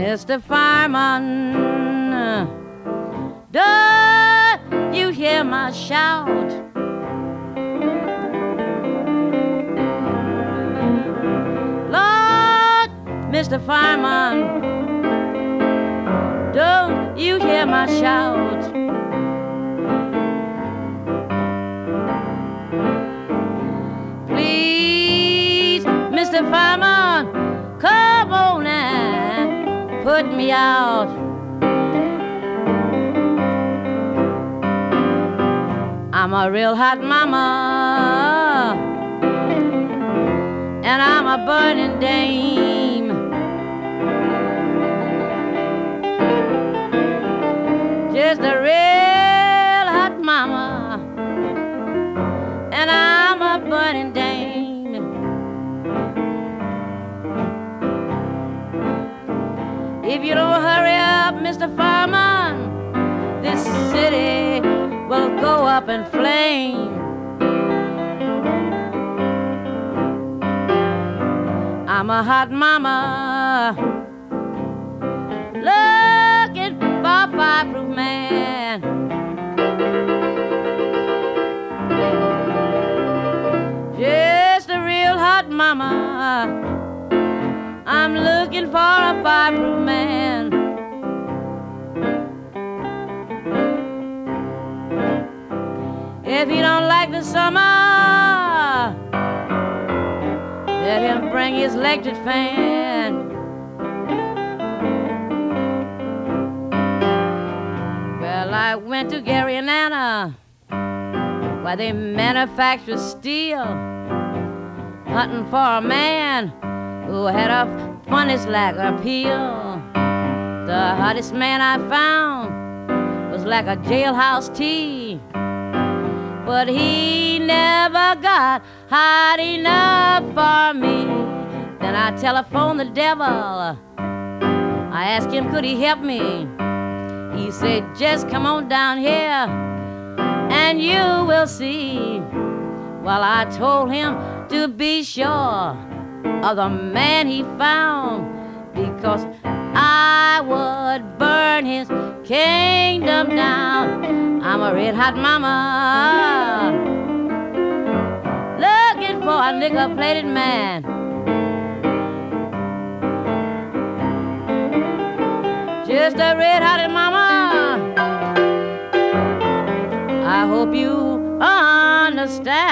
Mr. Fireman, don't you hear my shout? Lord, Mr. Fireman, don't you hear my shout? Please, Mr. Fireman, come on and put me out. I'm a real hot mama, and I'm a burning dame. Just a real hot mama, and I'm a burning dame. If you don't hurry up, Mr. Fireman, this city will go up in flame. I'm a hot mama looking for a fireproof man. Just a real hot mama, I'm looking for a fireproof man. If he don't like the summer, let him bring his electric fan. Well, I went to Gary and Anna, where they manufacture steel, hunting for a man who had a funny slack appeal. The hottest man I found was like a jailhouse tea, but he never got hot enough for me. Then I telephoned the devil. I asked him, could he help me? He said, just come on down here and you will see. Well, I told him to be sure of the man he found, because I would burn his kingdom down. I'm a red hot mama looking for a nickel-plated man. Just a red-hearted mama, I hope you understand.